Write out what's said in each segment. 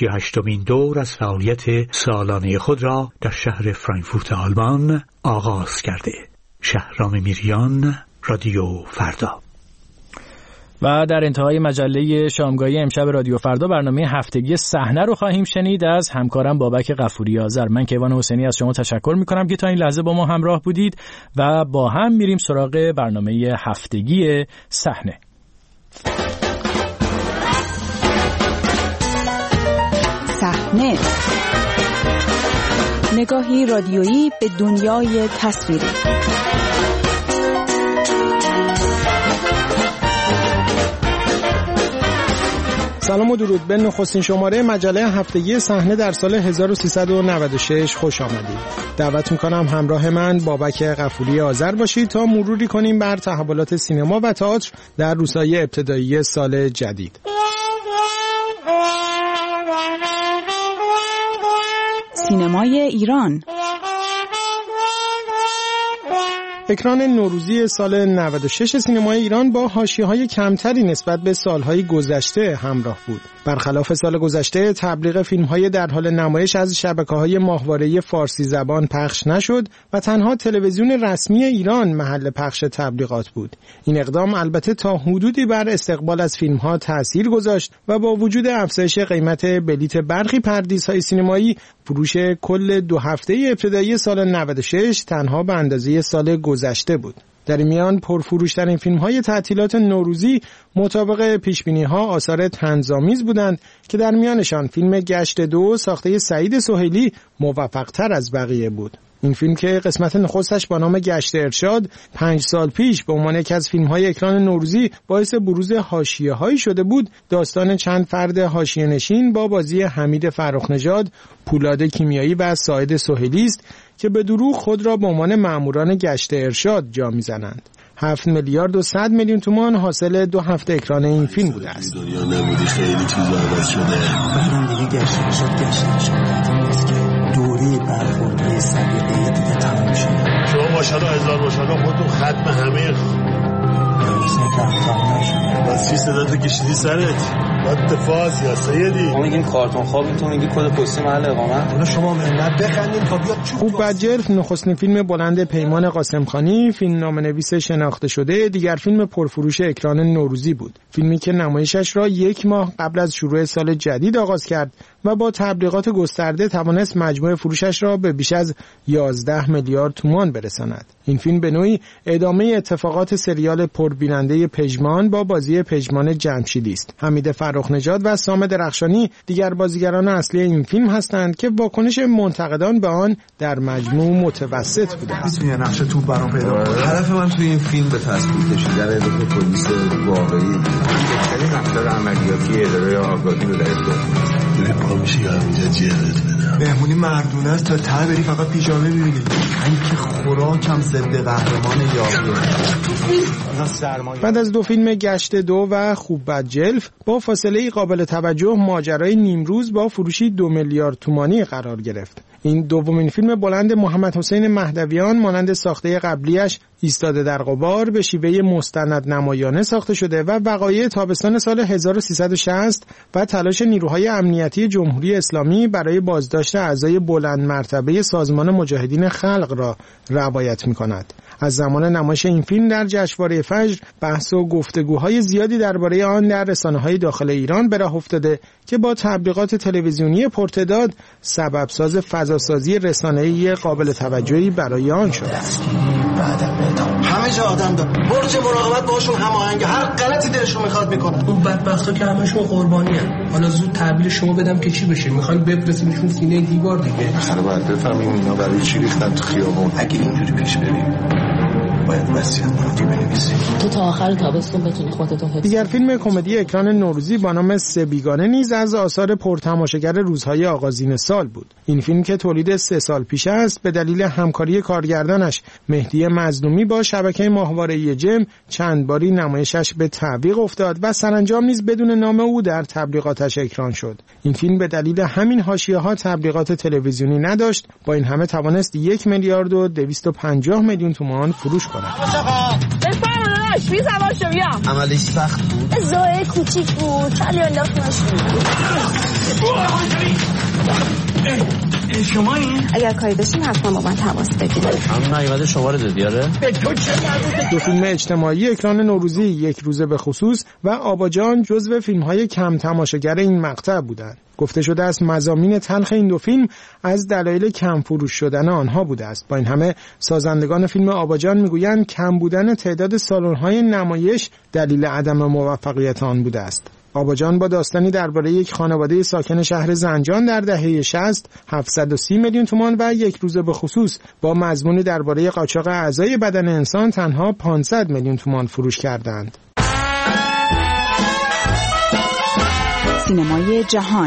38مین دور از فعالیت سالانه خود را در شهر فرانکفورت آلمان آغاز کرده. شهرام میریان، رادیو فردا. و در انتهای مجله شامگاهی امشب رادیو فردا برنامه هفتگی صحنه رو خواهیم شنید از همکارم بابک غفوری آذر. من کیوان حسینی از شما تشکر میکنم که تا این لحظه با ما همراه بودید و با هم میریم سراغ برنامه هفتگی صحنه. صحنه، نگاهی رادیویی به دنیای تصویری. سلام و درود. به نخستین شماره مجله هفتگی صحنه در سال 1396 خوش آمدید. دعوت میکنم همراه من بابک غفوری آذر باشید تا مروری کنیم بر تحولات سینما و تئاتر در روزهای ابتدایی سال جدید. سینمای ایران. اکران نوروزی سال 96 سینمای ایران با حاشیه‌های کمتری نسبت به سالهای گذشته همراه بود. برخلاف سال گذشته تبلیغ فیلم‌های در حال نمایش از شبکه‌های ماهواره‌ای فارسی زبان پخش نشد و تنها تلویزیون رسمی ایران محل پخش تبلیغات بود. این اقدام البته تا حدودی بر استقبال از فیلم‌ها تأثیر گذاشت و با وجود افزایش قیمت بلیت برخی پردیس‌های سینمایی، فروش کل 2 هفته ابتدایی سال 96 تنها به اندازه سال گذشته بود. در این میان پرفروشترین فیلم‌های تعطیلات نوروزی مطابق پیشبینی‌ها آثار طنزآمیز بودند که در میانشان فیلم گشت 2 ساخته سعید سهیلی موفق‌تر از بقیه بود. این فیلم که قسمت نخستش با نام گشت ارشاد 5 سال پیش به عنوان یکی از فیلم‌های اکران نوروزی باعث بروز حاشیه‌هایی شده بود، داستان چند فرد حاشیه‌نشین با بازی حمید فرخ‌نژاد، پولاد کیمیایی و سعید سهیلی است که به دروغ خود را به عنوان ماموران گشت ارشاد جا می‌زنند. 7 میلیارد و 100 میلیون تومان حاصل 2 هفته اکران این فیلم بوده است. دنیا نبودی، خیلی چیزا عوض شده. بعدم دیگه گشت ارشاد دوری برخوردهای سلیقه‌ای دیگه تمام شده. شما ماشاءالله 1000 ماشاءالله خودتون ختم همه بس چی صداتو کشیدی سرت؟ اتفاقی یا سیدی؟ ما میگیم کارتون خواب، تو میگی کد پستی محل اقامت. حالا شما منت بخندین تا بیاد چوب. خوب بجلف نخستین فیلم بلند پیمان قاسمخانی، فیلمنامه‌نویس شناخته شده، دیگر فیلم پرفروش اکران نوروزی بود. فیلمی که نمایشش را 1 ماه قبل از شروع سال جدید آغاز کرد و با تبلیغات گسترده توانست مجموع فروشش را به بیش از 11 میلیارد تومان برساند. این فیلم به نوعی ادامه اتفاقات سریال پربیننده پژمان با بازی پژمان جمشیدی است. حمید فرخ‌نژاد و سام درخشانی دیگر بازیگران اصلی این فیلم هستند که واکنش منتقدان به آن در مجموع متوسط بوده است. میتونی نقش تو برام پیدا کنی؟ هدف من توی این فیلم به تصویر کشیدن رول پلیس واقعی، بهترین رفتار عملیاتی اداره آگاهی رو در اختیار داری. پا میشی یا اینجا جیرت بدم. مهمونی مردونه است تا ته بری فقط پیژامه ببینی. من که خوراکم ضد قهرمان یاقیه. بعد از 2 فیلم گشت 2 و خوب بجلف با فاصله قابل توجه ماجرای نیمروز با فروشی 2 میلیارد تومانی قرار گرفت. این دومین فیلم بلند محمد حسین مهدویان مانند ساخته قبلیش ایستاده در غبار به شیوه مستند نمایانه ساخته شده و وقایع تابستان سال 1360 و تلاش نیروهای امنیتی جمهوری اسلامی برای بازداشت اعضای بلند مرتبه سازمان مجاهدین خلق را روایت می‌کند. از زمان نمایش این فیلم در جشنواره فجر بحث و گفتگوهای زیادی درباره آن در رسانه‌های داخل ایران به راه افتاده که با تبلیغات تلویزیونی پرتداد سببساز فضاسازی رسانه‌ای قابل توجهی برای آن شد. همه جا آدم داره، برج مراقبت باشون هماهنگ، هر غلطی دلشون میخواد میکنن. اون بدبختا که همشون قربانی ان. حالا زود تعبیر شما بدم که چی بشه؟ میخوان بفرستیمشون سینه دیوار دیگه. آخه باید بفهمیم اینا برای چی ریختن تو خیابون. اگه اینجوری پیش بریم باید وصیت‌نامه بنویسیم تو تا آخر تابستون بتونی خودتو حفظ. دیگر فیلم کمدی اکران نوروزی با نام 3 بیگانه نیز از آثار پرتماشاگر روزهای آغازین سال بود. این فیلم که تولید 3 سال پیش است به دلیل همکاری کارگردانش مهدی مظلومی با شبکه ماهواره‌ای جم چند باری نمایشش به تعویق افتاد و سرانجام نیز بدون نام او در تبلیغاتش اکران شد. این فیلم به دلیل همین حاشیه‌ها تبلیغات تلویزیونی نداشت، با این همه توانست 1 میلیارد و 250 میلیون تومان فروش کند. بفرمایید بی سوار شو بیا. عملش سخت بود. زوی کوچیک بود. چالی انداختمش. شما این؟ اگر کاری داشتین حتما با من تماس بگیرید. هم نیومده شما رو دادی آره؟ به تو چه مربوطه؟ دو فیلم اجتماعی اکران نوروزی یک روزه به خصوص و آباجان جزو فیلم‌های کم تماشاگر این مقطع بودند. گفته شده است مضامین تلخ این دو فیلم از دلایل کم فروش شدن آنها بوده است. با این همه سازندگان فیلم آباجان میگویند کم بودن تعداد سالن‌های نمایش دلیل عدم موفقیت آن بوده است. آباجان با داستانی درباره یک خانواده ساکن شهر زنجان در دهه 60 730 میلیون تومان و یک روزه به خصوص با مضمونی درباره قاچاق اعضای بدن انسان تنها 500 میلیون تومان فروش کردند. سینمای جهان.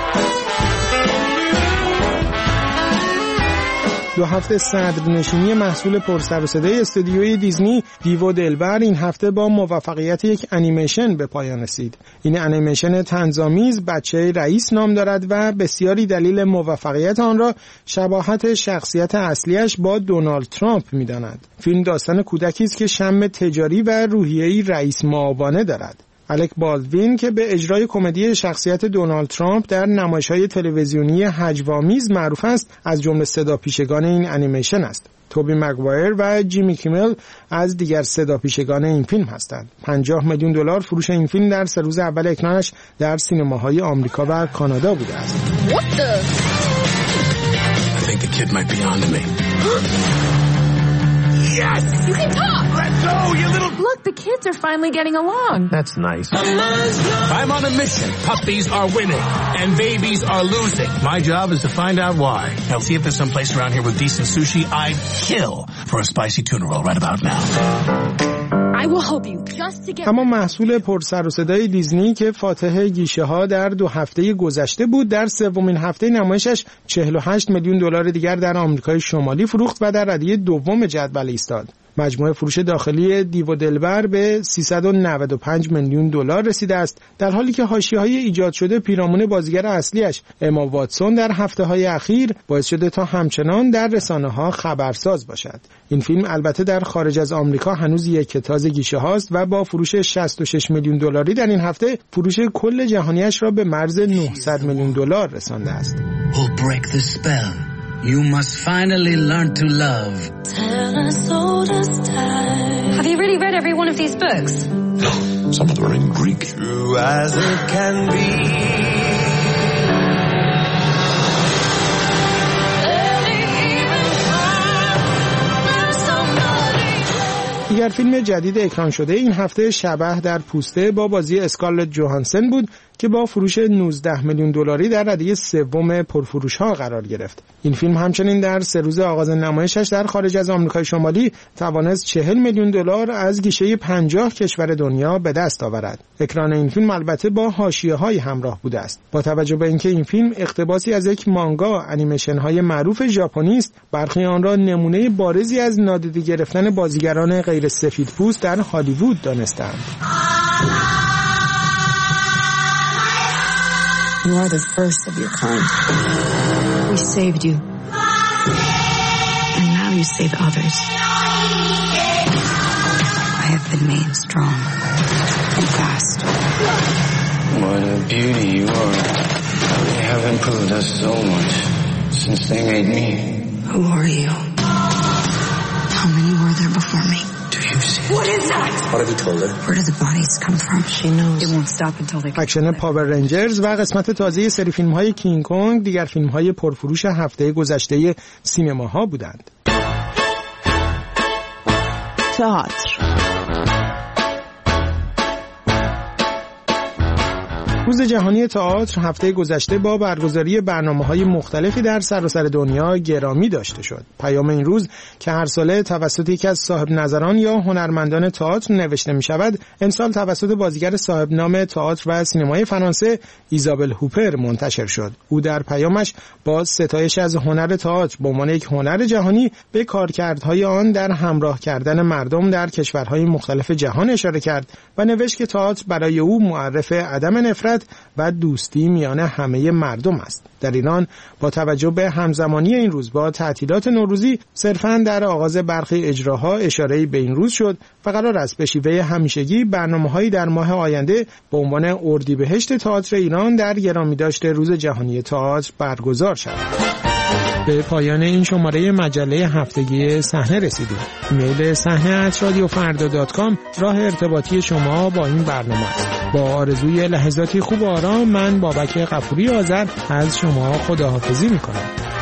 2 هفته صدرنشینی محصول پرسر و صدای استودیوی دیزنی دیو دلبر این هفته با موفقیت یک انیمیشن به پایان رسید. این انیمیشن طنزآمیز بچه رئیس نام دارد و بسیاری دلیل موفقیت آن را شباهت شخصیت اصلیش با دونالد ترامپ می‌دانند. فیلم داستان کودکی است که شم تجاری و روحیه‌ای رئیس معاونة دارد. الک بالدوین که به اجرای کمدی شخصیت دونالد ترامپ در نمایش‌های تلویزیونی هجوآمیز معروف است، از جمله صداپیشگان این انیمیشن است. توبی مگوایر و جیمی کیمل از دیگر صداپیشگان این فیلم هستند. 50 میلیون دلار فروش این فیلم در 3 روز اول اکرانش در سینماهای آمریکا و کانادا بوده است. Yes! You can talk! Let go, you little... Look, the kids are finally getting along. That's nice. I'm on a mission. Puppies are winning and babies are losing. My job is to find out why. Now see if there's some place around here with decent sushi. I'd kill for a spicy tuna roll right about now. I will help you just to get... اما محصول پرسر و صدای دیزنی که فاتح گیشه ها در 2 هفته گذشته بود، در سومین هفته نمایشش 48 میلیون دلار دیگر در آمریکای شمالی فروخت و در ردیف دوم جدول ایستاد. مجموع فروش داخلی دیو دلبر به 395 میلیون دلار رسیده است، در حالی که حاشیه‌های ایجاد شده پیرامون بازیگر اصلیش اما واتسون در هفته‌های اخیر باعث شده تا همچنان در رسانه‌ها خبرساز باشد. این فیلم البته در خارج از آمریکا هنوز یک تازه گیشه هاست و با فروش 66 میلیون دلاری در این هفته فروش کل جهانیش را به مرز 900 میلیون دلار رسانده است. You must finally learn to love. Have you really read every one of these books? No, some of them are in Greek. True as it can be. دیگر فیلم جدید اکران شده این هفته شبح در پوسته با بازی اسکارلت جوهانسن بود که با فروش 19 میلیون دلاری در ردیف سوم پرفروش‌ها قرار گرفت. این فیلم همچنین در 3 روز آغاز نمایشش در خارج از آمریکای شمالی توانست 40 میلیون دلار از گیشه 50 کشور دنیا به دست آورد. اکران این فیلم البته با حاشیه‌های همراه بوده است. با توجه به اینکه این فیلم اقتباسی از یک مانگا انیمیشن‌های معروف ژاپنی است، برخی آن را نمونه بارزی از نادیده گرفتن بازیگران غیر سفیدپوست در هالیوود دانستند. You are the first of your kind. We saved you. And now you save others. I have been made strong and fast. What a beauty you are. They have improved us so much since they made me. Who are you? How many were there before me? What is that? What have you told her? Where do the bodies come from? She knows. It won't stop until they... اکشن پاور رنجرز و قسمت تازه سری فیلم‌های کینگ کنگ دیگر فیلم‌های پرفروش هفته گذشته سینماها بودند. تئاتر. روز جهانی تئاتر هفته گذشته با برگزاری برنامه‌های مختلفی در سراسر دنیا گرامی داشته شد. پیام این روز که هر ساله توسط یکی از صاحب نظران یا هنرمندان تئاتر نوشته می‌شود، امسال توسط بازیگر صاحب نام تئاتر و سینمای فرانسه ایزابل هوپر منتشر شد. او در پیامش با ستایش از هنر تئاتر به عنوان یک هنر جهانی به کارکردهای آن در همراه کردن مردم در کشورهای مختلف جهان اشاره کرد و نوشت که تئاتر برای او معرف عدم نفرت و دوستی میان همه مردم است. در ایران با توجه به همزمانی این روز با تعطیلات نوروزی صرفاً در آغاز برخی اجراها اشاره‌ای به این روز شد و قرار است به شیوه همیشگی برنامه‌هایی در ماه آینده به عنوان اردیبهشت تئاتر ایران در گرامیداشت روز جهانی تئاتر برگزار شود. به پایان این شماره مجله هفتگی صحنه رسیدیم. ایمیل صحنه@radiofarda.com راه ارتباطی شما با این برنامه است. با آرزوی لحظاتی خوب و آرام، من بابک غفوری آذر از شما خداحافظی میکنم.